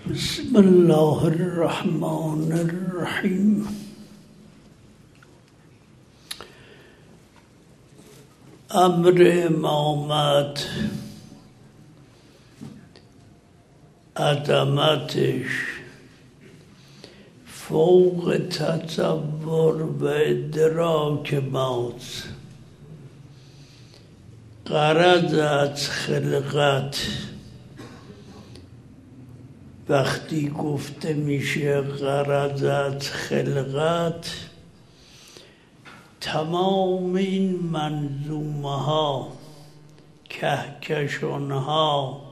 بسم الله الرحمن الرحیم. امر امامت، عظمتش فوق تصور و ادراک ماست. غرض از خلقت وقتی گفته میشه غرض از خلقت، تمام این منظومه ها، کهکشان ها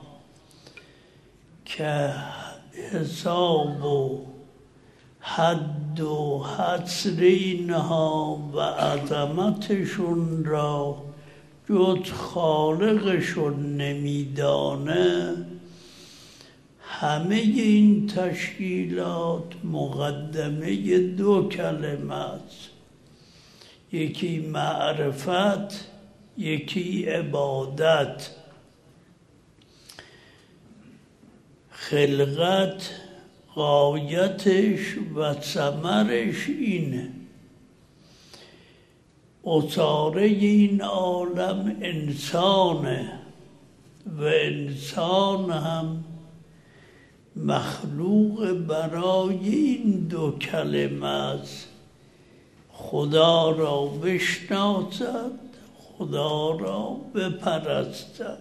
که حساب و حد و حصر اینها و عظمتشون را جز خالقشون نمیدانه، همه این تشکیلات مقدمه دو کلمه است، یکی معرفت، یکی عبادت. خلقت غایتش و ثمرش اینه. اصاره این عالم انسانه و انسان هم مخلوق برای این دو کلمه است: خدا را بشناسد، خدا را بپرستد.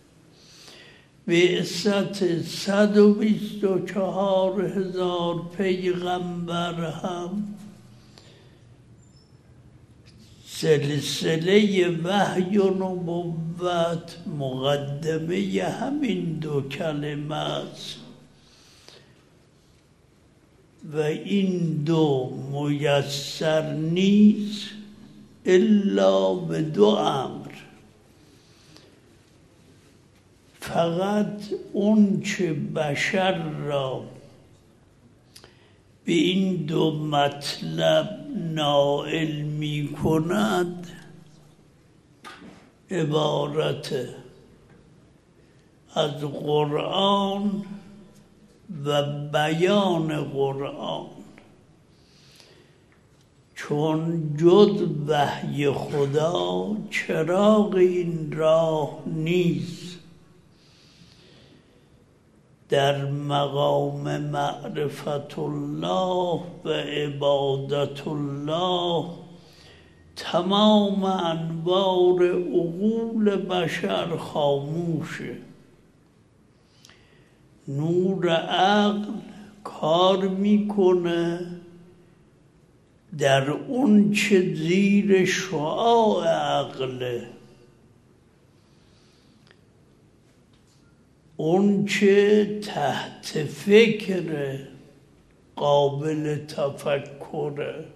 بعثت 124,000 پیغمبر هم سلسله وحی و نبوت مقدمه همین دو کلمه است و این دو میسر نیست الا به دو امر. فقط اون چه بشر را به این دو مطلب نائل می کند عبارت از قرآن و بیان قرآن، چون جز وحی خدا چراغ این راه نیست. در مقام معرفت الله و عبادت الله تمام انوار عقول بشر خاموشه. نور عقل کار میکنه در اون چه زیر شعاع عقله، اون چه تحت فکر قابل تفکره،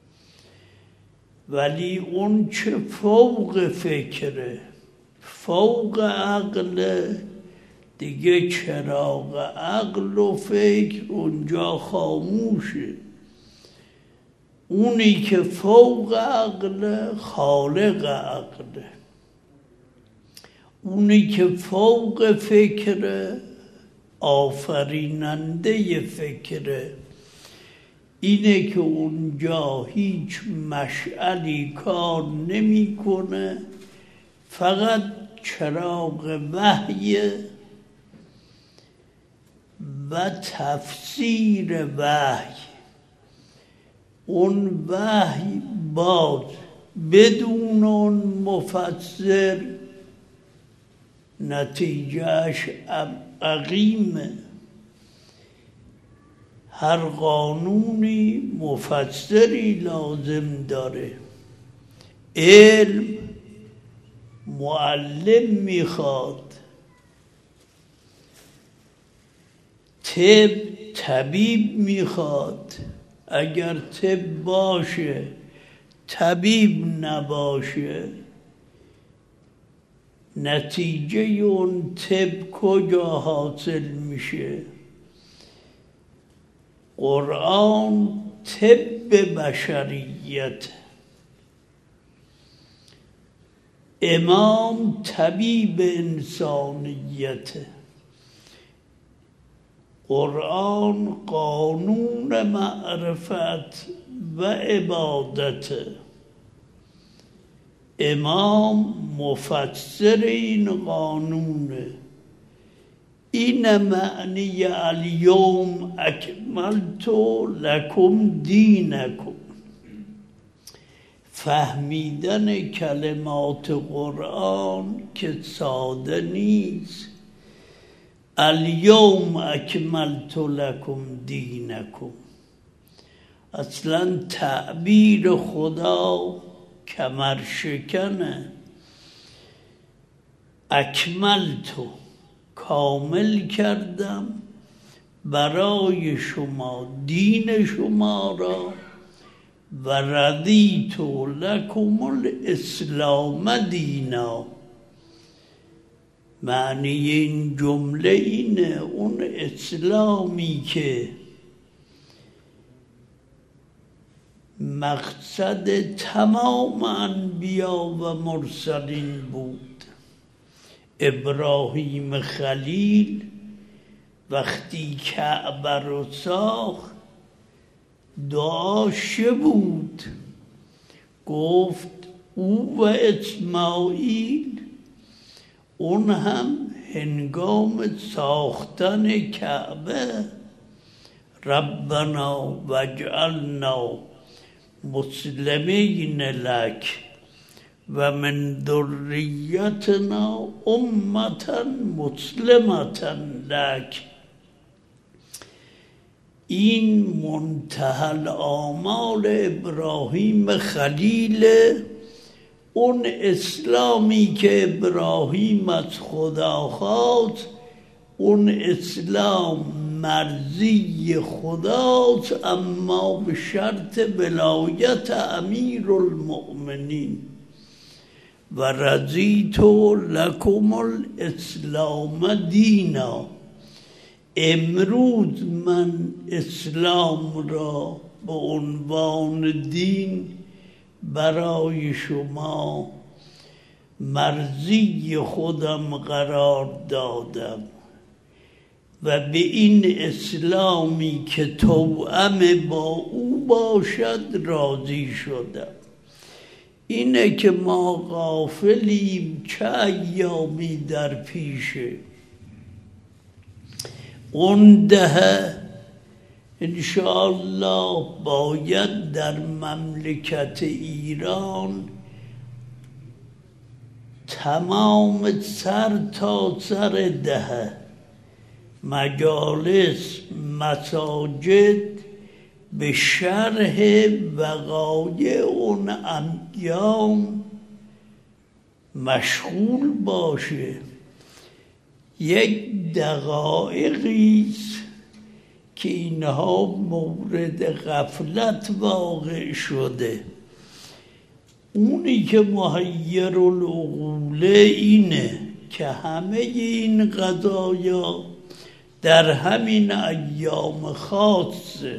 ولی اون چه فوق فکره، فوق عقله، دیگه چراغ عقل و فکر اونجا خاموشه. اونی که فوق عقل خالق عقله، اونی که فوق فکر آفریننده فکره. اینه که اونجا هیچ مشعلی کار نمیکنه، فقط چراغ وحی و تفسیر وحی. اون وحی باز بدون اون مفسر نتیجهش عقیمه. هر قانونی مفسری لازم داره. علم معلم میخواد، طب طبیب میخواد. اگر طب باشه طبیب نباشه، نتیجه اون طب کجا حاصل میشه؟ قرآن طب بشریت، امام طبیب انسانیت. قرآن قانون معرفت و عبادت. امام مفسر این قانونه. این معنی الیوم اکملت لکم دینکم. فهمیدن کلمات قرآن که ساده نیست. الیوم اکملت لکم دینکم، اصلا تعبیر خدا کمرشکنه. اکملتو کامل کردم برای شما دین شما را و رضیت لکم الاسلام دینا. معنی این جمله اینه، اون اسلامی که مقصد تمام انبیا و مرسلین بود. ابراهیم خلیل وقتی کعبه رو ساخت دعاش بود، گفت او و اسماعیل اون هم هنگام ساختن کعبه ربنا واجعلنا مسلمین لک و من ذریتنا امة مسلمة لک. این منتهی الآمال ابراهیم خلیل، اون اسلامی که ابراهیم از خدا خواست، اون اسلام مرضی خداست، اما به شرط ولایت امیر المؤمنین. و رضیت لکم الاسلام دینا. امروز من اسلام را به عنوان دین برای شما مرضی خودم قرار دادم و به این اسلامی که توأم با او باشد راضی شدم. اینه که ما غافلیم چه ایامی در پیشه. اون دهه انشاءالله باید در مملکت ایران تمام سر تا سر دهه مجالس مساجد به شرح وقایع اون ایام مشغول باشه. یک دقایقیست که اینها مورد غفلت واقع شده. اونی که محیر العقوله اینه که همه این قضایا در همین ایام خاصه.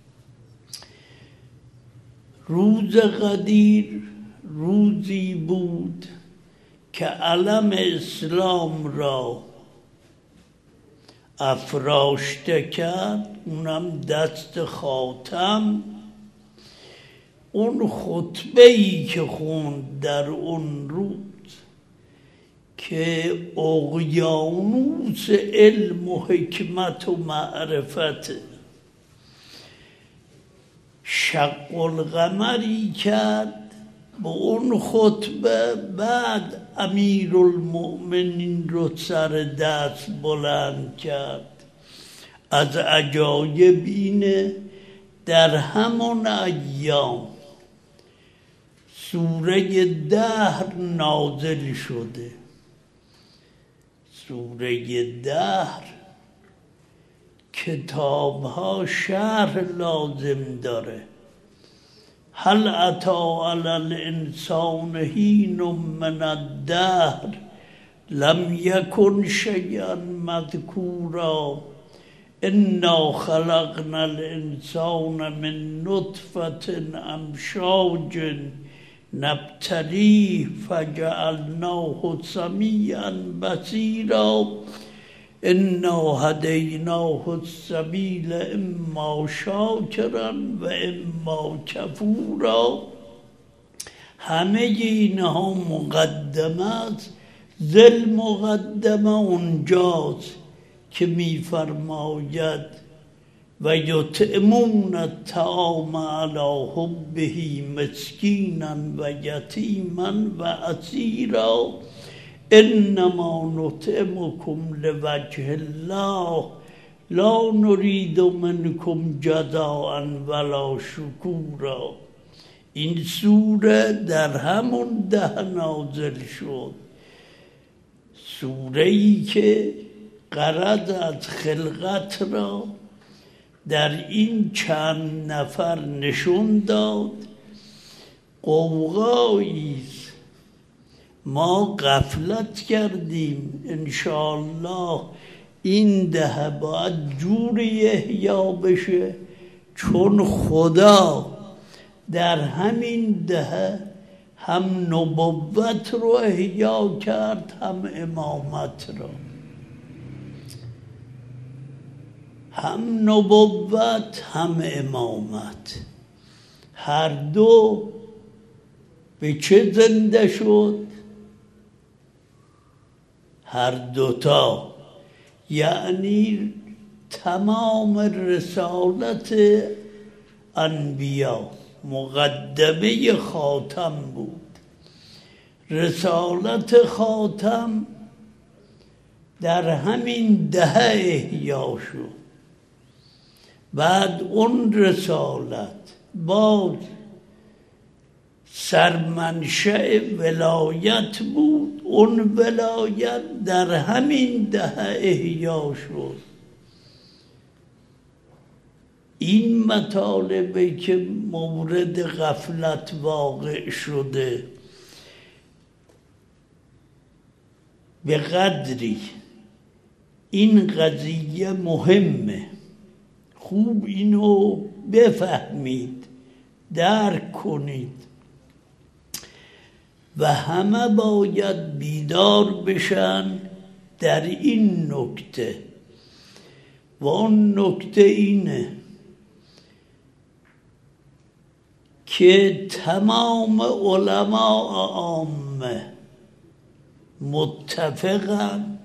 روز قدیر روزی بود که علم اسلام را افراشته کرد، اونم دست خاتم. اون خطبه‌ای که خوند در اون روز که اقیانوس علم و حکمت و معرفت، شق القمری کرد با اون خطبه. بعد امیر المؤمنین رو سر دست بلند کرد. از عجایب اینه در همون ایام سوره دهر نازل شده. سوره دهر کتابها شرح لازم داره. هل اتی علی الانسان حین من الدهر لم یکن شیئا مذکورا انا خلقنا الانسان من نطفة امشاج نبتلیه فجعلناه سمیعا بصیرا انا هدیناه السبیل اما شاکرا و اما کفورا. همه اینها مقدمه است. ذل مقدمه اونجاست که میفرماید و یطعمون الطعام علی حبه مسکینا و یتیما و اسیرا انما نطعمکم لوجه الله لا نرید منکم جزاء ولا شکورا. این سوره در همون ده نازل شد، سوره‌ای که غرض از خلقت را در این چند نفر نشون داد. قوقاییست، ما غفلت کردیم. انشاءالله این دهه باید جوری احیا بشه چون خدا در همین دهه هم نبوت رو احیا کرد هم امامت را. هم نبوت هم امامت، هر دو به چه زنده شد؟ هر دوتا، یعنی تمام رسالت انبیا مقدمه خاتم بود. رسالت خاتم در همین دهه احیا شد. بعد اون رسالت باز سرمنشأ ولایت بود. اون ولایت در همین دهه احیا شد. این مطالبه که مورد غفلت واقع شده به قدری این قضیه مهمه، خوب اینو بفهمید، درک کنید و همه باید بیدار بشن در این نکته. و اون نکته اینه که تمام علماء عامه متفقن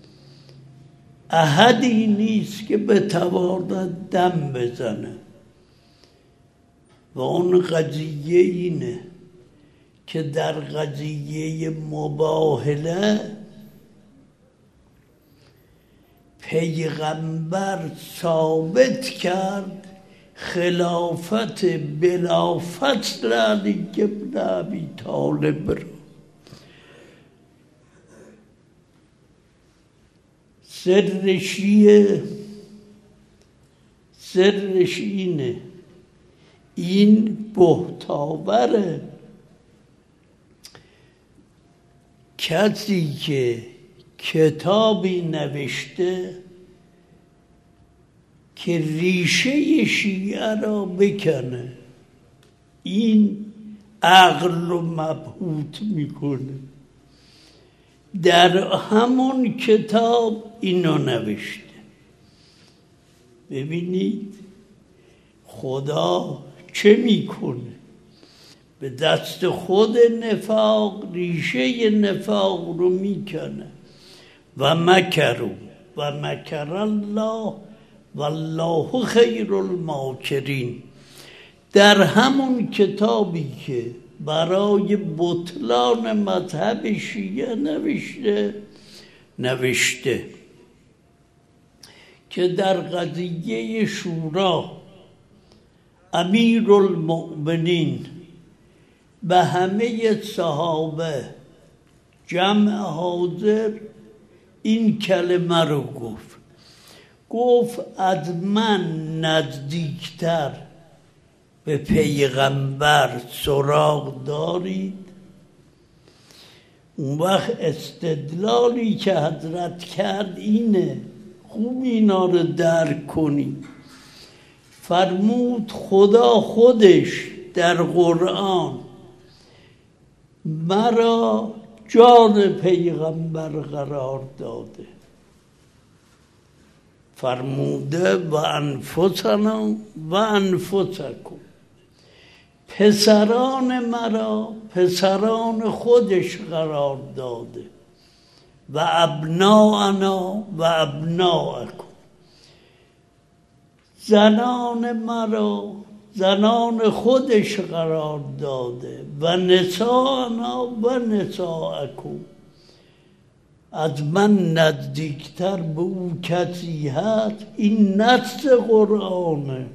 احدی نیست که بتواند دم بزنه. و اون قضیه اینه که در قضیه مباهله پیغمبر ثابت کرد خلافت بلا فصل علی ابن ابی طالب را. سرش اینه، این بهتاوره کسی که کتابی نوشته که ریشه شیعه را بکنه، این عقل رو مبهوت میکنه. در همون کتاب اینو نوشته. ببینید خدا چه میکنه؟ به دست خود نفاق ریشه نفاق رو میکنه. و مکروا و مکر الله والله خیر الماکرین. در همون کتابی که برای بطلان مذهب شیعه نوشته که در قضیه شورا امیرالمؤمنین به همه صحابه جمع حاضر این کلمه رو گفت از من نزدیکتر به پیغمبر سراغ دارید؟ اون وقت استدلالی که حضرت کرد اینه، خوب اینا رو درک کنید. فرمود خدا خودش در قرآن مرا جان پیغمبر قرار داده. فرموده و انفسنا و انفسکم، پسران مرا پسران خودش قرار داده و ابناءنا و ابناءکم، زنان مرا زنان خودش قرار داده و نساءنا و نساءکم. از من نزدیکتر به او کسی هست؟ این نص قرآنه.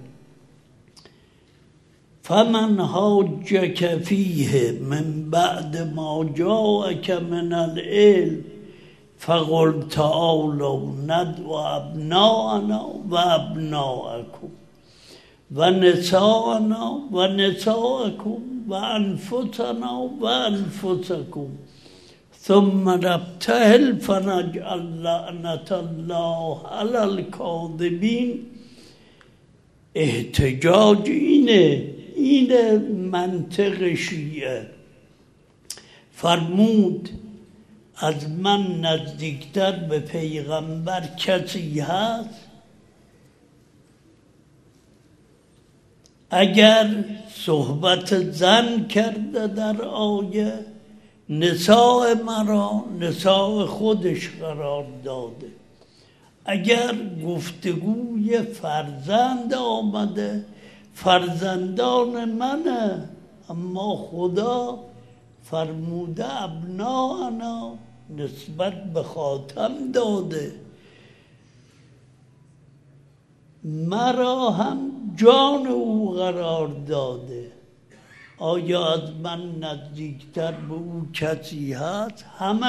فمن حاجک فیه من بعد ما جاءک من العلم فقل تعالوا ندعو ابناءنا و ابناءکم و نساءنا و نساءکم و انفسنا و انفسکم ثم نبتهل فنجعل لعنة الله علی الکاذبین. احتجاج اینه منطق شیعه. فرمود از من نزدیکتر به پیغمبر کسی هست؟ اگر صحبت زن کرده در آیه، نساء مرا نساء خودش قرار داده. اگر گفتگوی فرزند آمده، فرزندان منه، اما خدا فرموده ابناءنا، نسبت به خاتم داده. مرا هم جان او قرار داده. آیا از من نزدیکتر به او کسی هست؟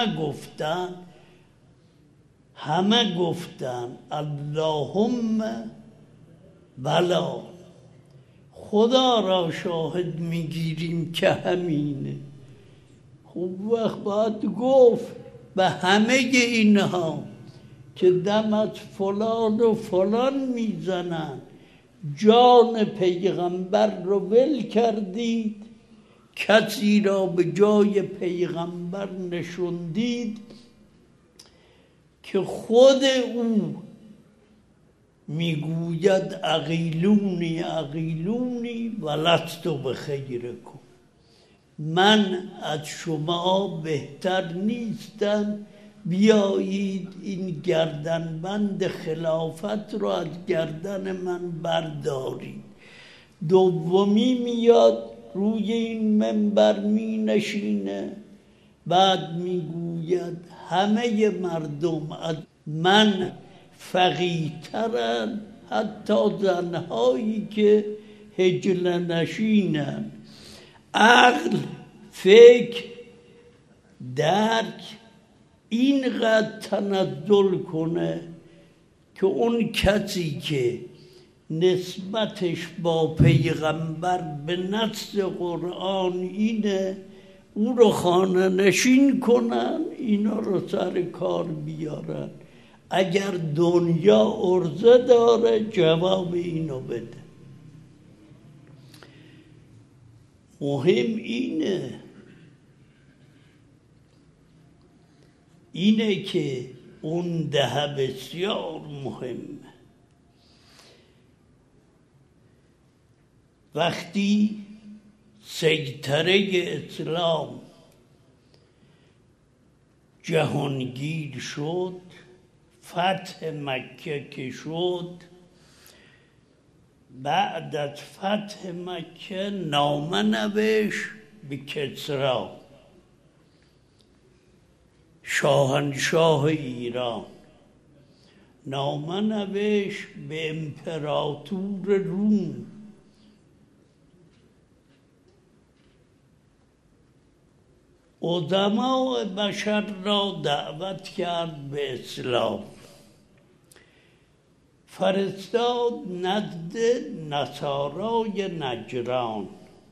همه گفتن اللهم بلا. خدا را شاهد میگیریم که همینه. خوب وقت باید گفت به همه اینها که دم از فلان و فلان میزنن، جان پیغمبر رو ول کردید، کسی را به جای پیغمبر نشوندید که خود او میگوید اغیلونی اغیلونی و لست بخیرکم، من از شما بهتر نیستم، بیایید این گردنبند خلافت رو از گردن من بردارید. دومی میاد روی این منبر می نشینه، بعد میگوید همه مردم از من فقیرترن، حتی زنهایی که هجل نشینن. عقل، فکر، درک اینقدر تنزل کنه که اون کسی که نسبتش با پیغمبر به نص قرآن اینه، او رو خانه نشین کنن، اینا رو سر کار بیارن. اگر دنیا عرضه داره جواب اینو بده. مهم اینه که اون ده بسیار مهمه. وقتی سیطره اسلام جهانگیر شد، فتح مکه که شد، بعد از فتح مکه نامه نوشت به کسری شاهنشاه ایران، نامه نوشت به امپراتور روم، عظمای بشر را دعوت کرد به اسلام. فرستاد نزد نصارای نجران،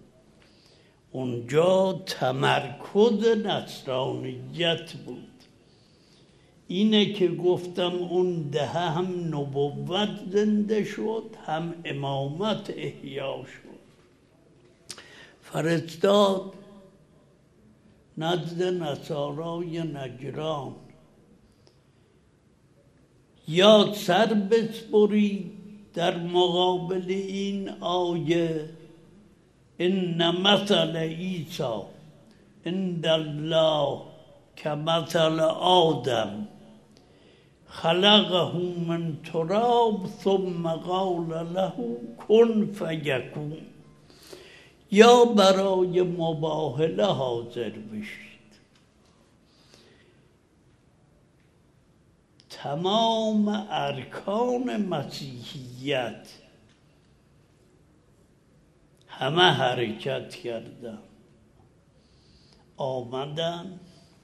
اونجا تمرکز نصرانیت بود. اینه که گفتم اون دهه هم نبوت زنده شد، هم امامت احیا شد. فرستاد نزد نصارای نجران، یا سر بسپرید در مقابل این آیه ان مثل عیسی عند الله کمثل آدم خلقه من تراب ثم قال له کن فیکون. یا برای مباهله حاضر بشید. تمام ارکان مسیحیت همه حرکت کردن، آمدن،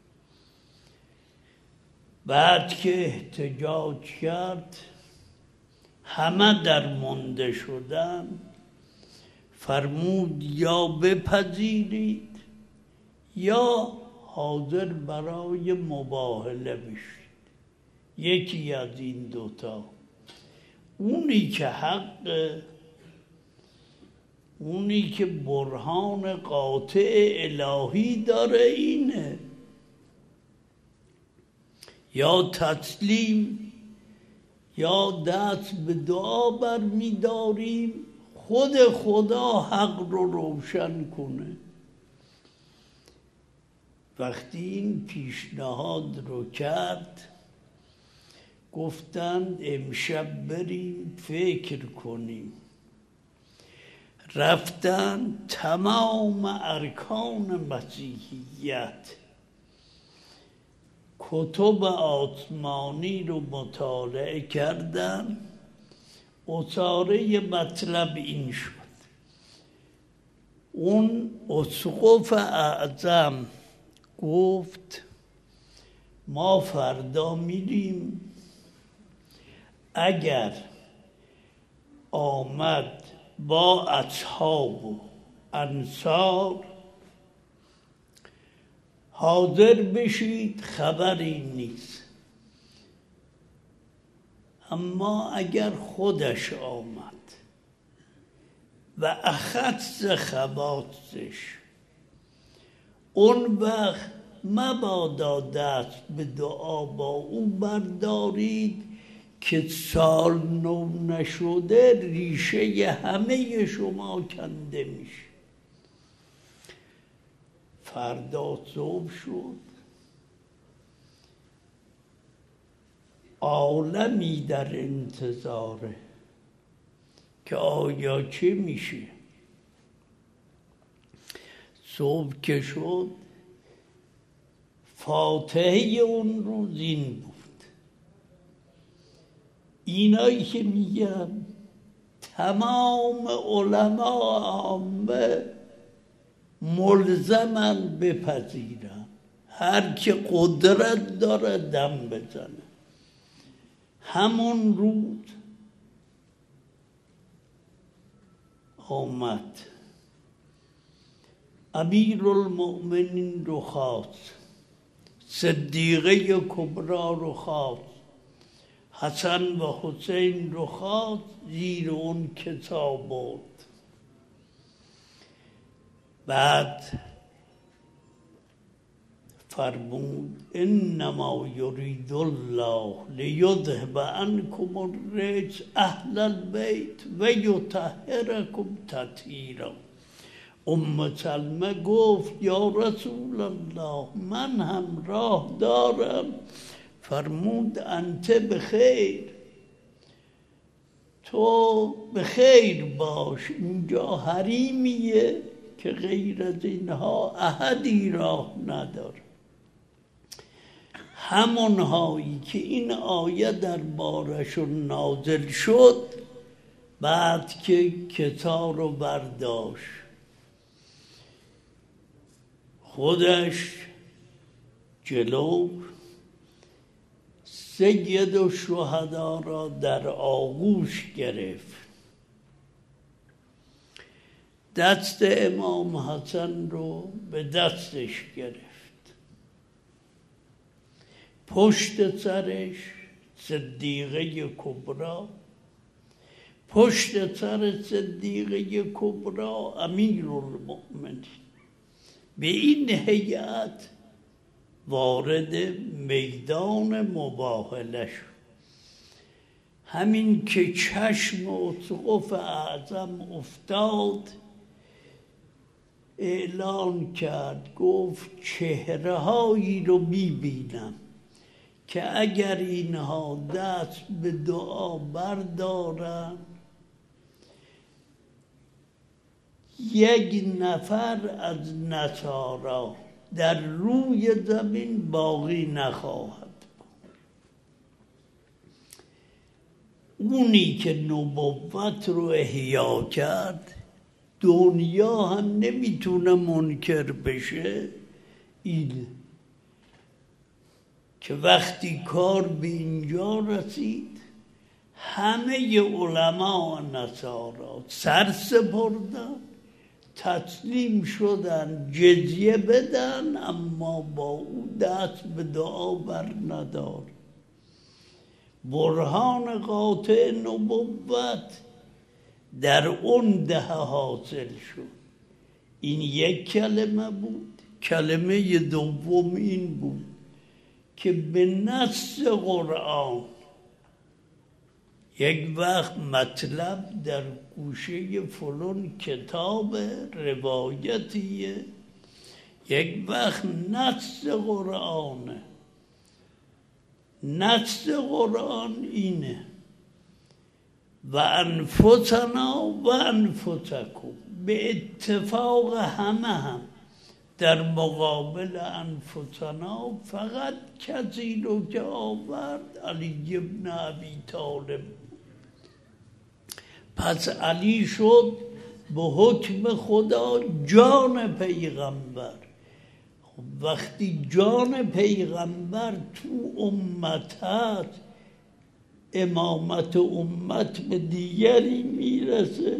بعد که احتجاج کرد همه درمانده شدن، فرمود یا بپذیرید یا حاضر برای مباهله بشید. یکی از این دوتا، اونی که حق، اونی که برهان قاطع الهی داره اینه، یا تسلیم یا دست به دعا برمی‌داریم خود خدا حق رو روشن کنه. وقتی این پیشنهاد رو کرد گفتند امشب بریم فکر کنیم. رفتن تمام ارکان مسیحیت کتب آسمانی رو مطالعه کردن. اصاره مطلب این شد، اون اسقف اعظم گفت ما فردا میریم، اگر آمد با اصحاب و انصار حاضر بشید، خبری نیست. اما اگر خودش آمد و اخذ خواصش، اون وقت مبادا دست به دعا با او بردارید که سال نو نشده ریشه همه شما کنده میشه. فردا صبح شد، عالمی در انتظاره که آیا چه میشه. صبح که شد فاتحه اون روز این بود. اینایی که میگن تمام علما عامه ملزمن بپذیرن، هر که قدرت داره دم بزنه. همون روز آمد، امیرالمؤمنین رو خواست، صدیقه کبرا رو خواست، حسن و حسین رو خواست، زیر اون کتاب برد. بعد فرمود انما یرید الله لیذهب عنکم الرجس اهل البیت و یطهرکم تطهیرا. سلمه گفت یا رسول الله من هم راه دارم. فرمود انت بخیر، تو بخیر باش، اینجا حریمیه که غیر از اینها احدی راه نداره. همونهایی که این آیه در بارشون نازل شد، بعد که کتاب رو برداشت خودش جلو سید الشهدا را در آغوش گرفت، دست امام حسن رو به دستش گرفت، پشت سرش صدیقه کبرا، پشت سر صدیقه کبرا امیرالمؤمنین. به این هیئت وارد میدان مباهله شد. همین که چشم اسقف اعظم افتاد اعلان کرد، گفت چهره هایی رو میبینم که اگر اینها دست به دعا بردارن یک نفر از نصارا در روی زمین باقی نخواهد. اونی که نبوت رو احیا کرد دنیا هم نمیتونه منکر بشه اینه که وقتی کار به اینجا رسید همه علما نصارا سر سپردن، تسلیم شدن جزیه بدن، اما با او دست به دعا بر ندار. برهان قاطع نبوت در اون دهه حاصل شد. این یک کلمه بود. کلمه دوم این بود که به نص قرآن یک وقت مطلب در گوشه فلان کتاب روایتیه، یک وقت نص قرآنه. نص قرآن اینه و انفسنا و انفسکم، به اتفاق همه هم در مقابل انفسنا فقط کسی رو که آورد علی ابن ابی طالب. پس علی شد به حکم خدا جان پیغمبر. وقتی جان پیغمبر تو امت هست، امامت امت به دیگری میرسه.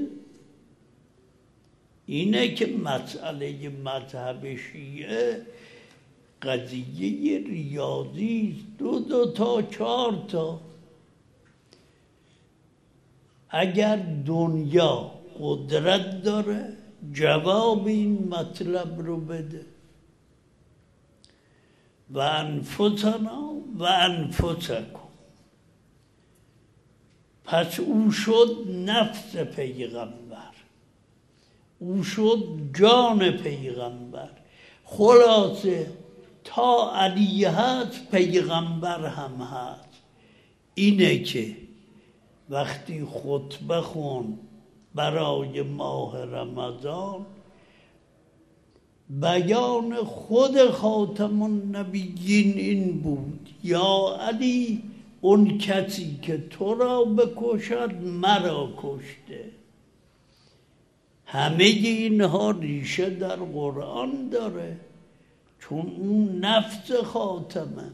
اینه که مسئله مذهب شیعه قضیه ریاضی است، 2 تا 4 تا. اگر دنیا قدرت داره جواب این مطلب رو بده. و انفسنا و انفسکم. پس او شد نفس پیغمبر، او شد جان پیغمبر. خلاصه تا علی هست پیغمبر هم هست. اینه که وقتی خطبه خون برای ماه رمضان، بیان خود خاتم النبیین این بود: یا علی، اون کسی که تو را بکشد مرا کشته. همه اینها ریشه در قرآن داره، چون اون نفس خاتمه.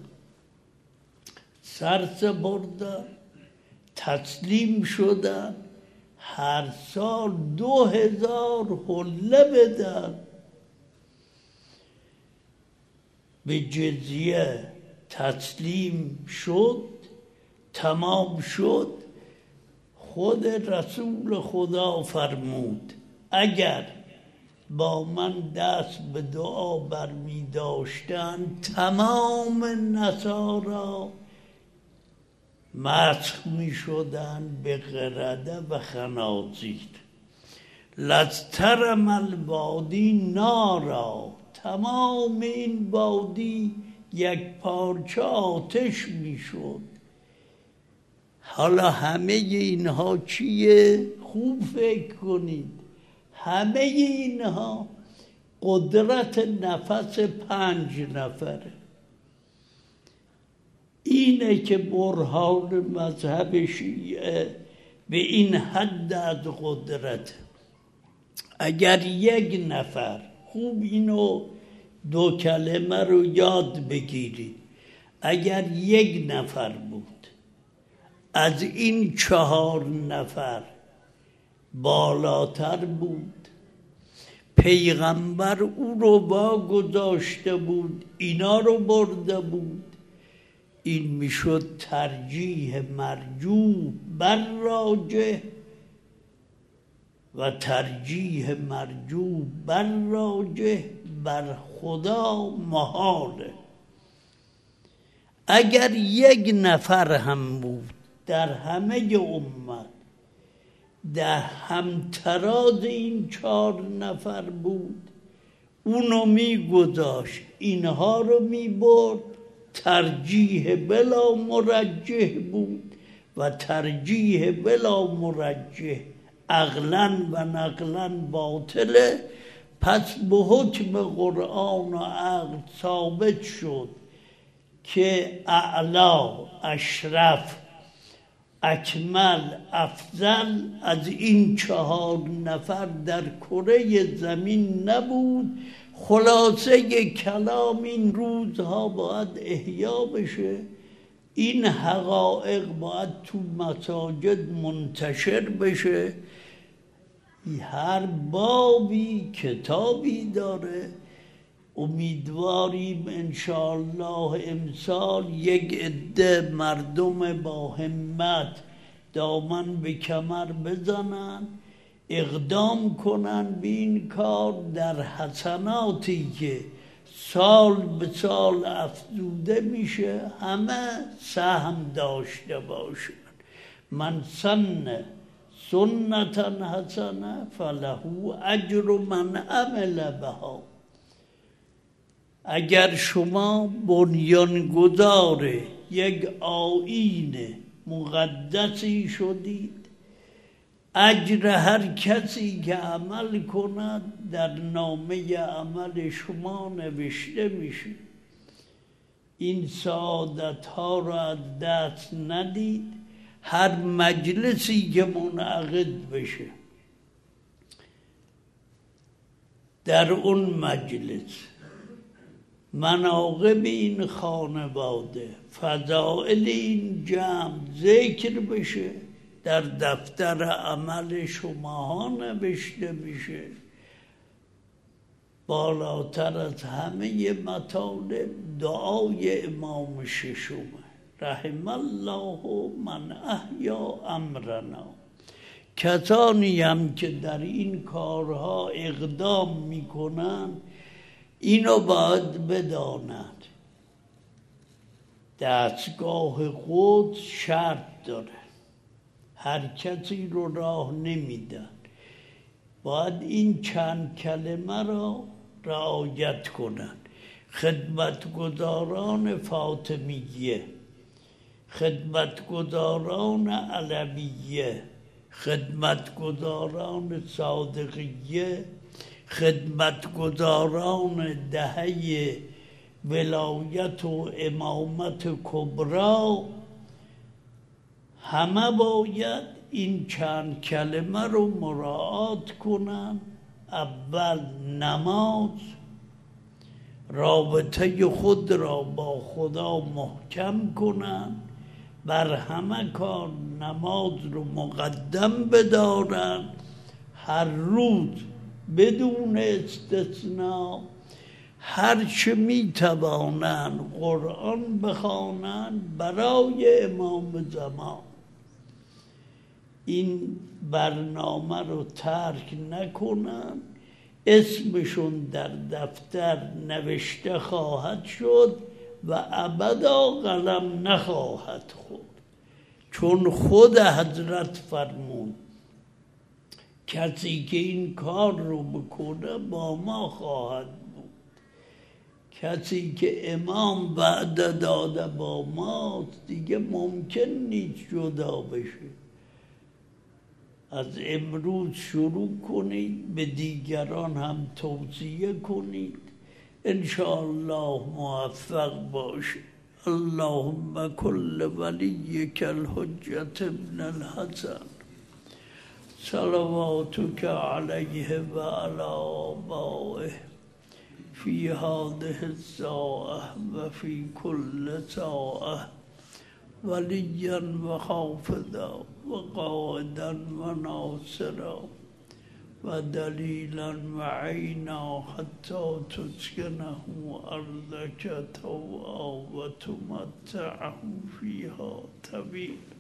سر سپردن، تسلیم شدن، هر سال 2000 حله بدن. به جزیه تسلیم شد، تمام شد. خود رسول خدا فرمود اگر با من دست به دعا برمی داشتن تمام نصارا مسخ می شدن به قرده و خنازیر. لسترم الوادی نارا، تمام این وادی یک پارچه آتش می شد. حالا همه اینها چیه؟ خوب فکر کنید. همه اینها قدرت نفس 5 نفره. اینه که برهان مذهب شیعه به این حد از قدرت. اگر یک نفر، خوب اینو 2 کلمه رو یاد بگیرید، اگر یک نفر بود از این 4 نفر بالاتر بود، پیغمبر او رو واگذاشته بود، اینا رو برده بود، این میشد ترجیح مرجوح بر راجح و ترجیح مرجوح بر راجح بر خدا محاله. اگر یک نفر هم بود در همه امت در همتراز این 4 نفر بود، اونو میگذاشت اینها رو میبرد. ترجیح بلا مرجح بود و ترجیح بلا مرجح عقلاً و نقلاً باطله. پس به حکم قرآن و عقل ثابت شد که اعلا، اشرف، اکمل، افضل از این 4 نفر در کره زمین نبود. خلاصه کلام این روزها باید احیا بشه، این حقایق باید تو مساجد منتشر بشه. هر بابی کتابی داره. امیدواریم انشاءالله امسال یک عده مردم با همت دامن به کمر بزنن، اقدام کنن به این کار، در حسناتی که سال به سال افزوده میشه همه سهم داشته باشن. من سن سنتا حسنه فله اجر من عمل بها. اگر شما بنیانگذار یک آیین مقدسی شدید، اجر هر کسی که عمل کند در نامه عمل شما نوشته میشه. این سعادت ها را از دست ندید. هر مجلسی که منعقد بشه، در اون مجلس مناقب این خانواده، فضائل این جمع ذکر بشه، در دفتر عمل شماها نوشته میشه. بالاتر از همه مطالب دعای امام ششمه، رحم الله من احیا امرنا. کسانی هم که در این کارها اقدام میکنن اینو باید بدانند. دستگاه قدس شرط داره، هر کسی رو راه نمیدن. باید این چند کلمه را رعایت کنن. خدمتگزاران فاطمیه، خدمتگزاران علویه، خدمتگزاران صادقیه، خدمتگزاران دهه ولایت و امامت کبرا، همه باید این چند کلمه رو مراعات کنن. اول نماز، رابطه خود را با خدا محکم کنن، بر همه کار نماز رو مقدم بدارن. هر روز بدون استثناء هر چه می توانند قرآن بخوانند برای امام زمان. این برنامه رو ترک نکنن. اسمشون در دفتر نوشته خواهد شد و ابدا قلم نخواهد خورد، چون خود حضرت فرمود کسی که این کار رو بکنه با ما خواهد بود. کسی که امام وعده داده با ماست دیگه ممکن نیست جدا بشه. از امروز شروع کنید، به دیگران هم توصیه کنید، انشاءالله موفق باشید. اللهم کل ولیک الحجة ابن الحسن صلواتك علیه و علی آبائه فی هذه الساعة و فی کل ساعة ولیا و حافظا و قائدا و ناصرا و دلیلا و عینا حتی تسکنه ارضک طوعا و تمتعه فیها طویلا.